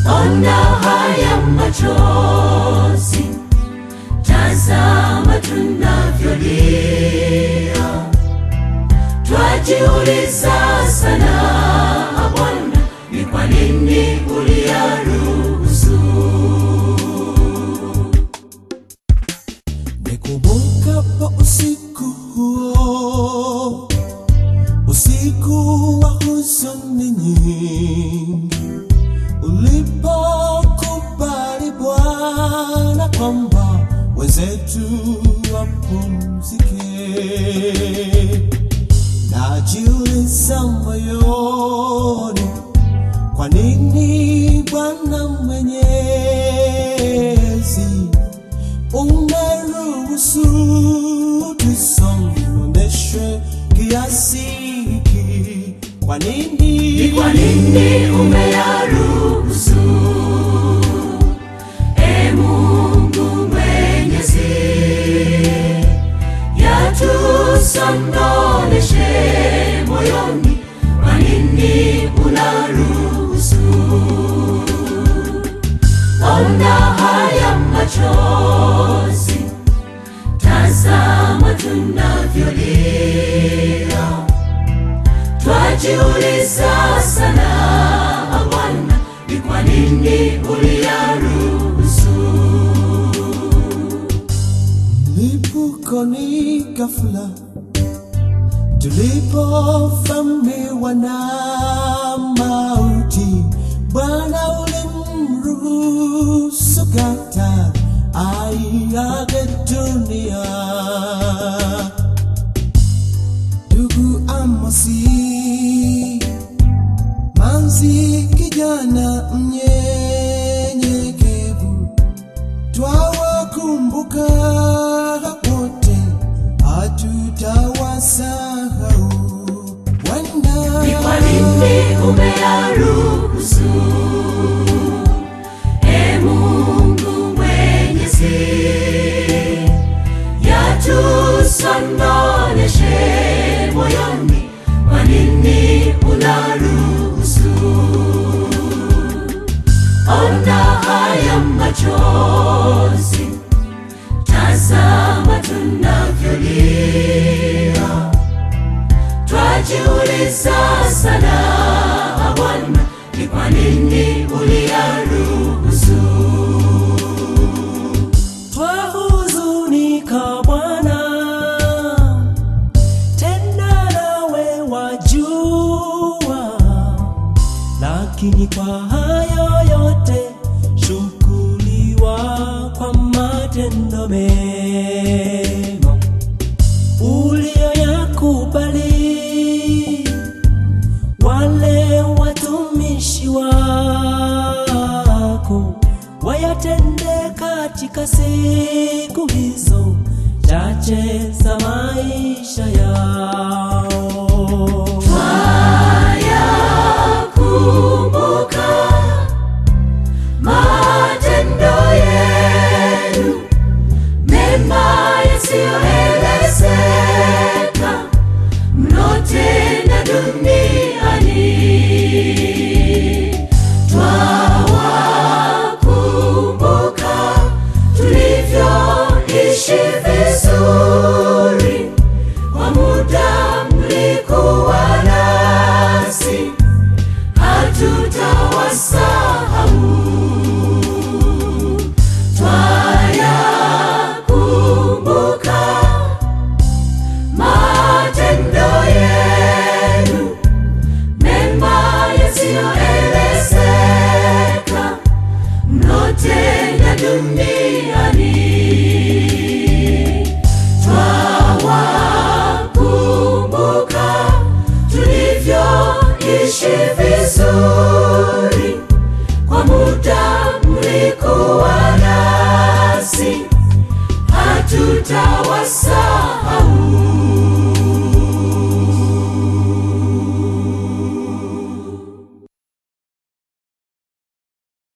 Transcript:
Ona haya machozi, tazama tunavyolia. Twajiuliza sana, Bwana, ni kwa nini uliyaruhusu? Nikumbukapo usiku huo, usiku wa huzuni nyingi, ulipokubali Bwana kwamba wenzetu wapumzike. Najiuliza moyoni, kwa nini Bwana Mwenyezi umeruhusu tusononeshwe kiasi hiki? Kwa nini umeyaruhusu? Mungu Mwenyezi, yatusononeshe moyoni. Kwa nini unaruhusu? Ona haya machozi, tazama tunavyolia. Twajiuliza sana, Bwana, ni kwa nini uliyaruhusu? Mlipuko ni ghafla, tulipovamiwa na mauti. Bwana ulimruhusu ghafla aiage dunia. Ndugu Amosi Manzi, kijana mnyenyekevu, twawakumbuka wote, hatutawasahau. Ni kwa nini umeyaruhusu? Mungu Mwenyezi, yatusononeshe moyoni. Kwa nini unaruhusu? Ona haya machozi, tazama tunavyolia. Twajiuliza sana, Bwana, ni kwa nini uliyaruhusu? Twahuzunika Bwana, tena nawe wajua, lakini kwa hayo yote shukuriwa kwa matendo mema uliyoyakubali. Wale watumishi wako wayatende katika siku hizo chache za maisha yao. Twayakumbuka matendo yenu mema yasiyoelezeka mnotenda duniani. Twawakumbuka tulivyoishi vizuri, kwa muda mlikuwa nasi, hatutawasahau. Twayakumbuka matendo yenu mema yasiyoelezeka mnotenda duniani. Twawakumbuka tulivyoishi vizuri, kwa muda mlikuwa nasi, hatutawasahau.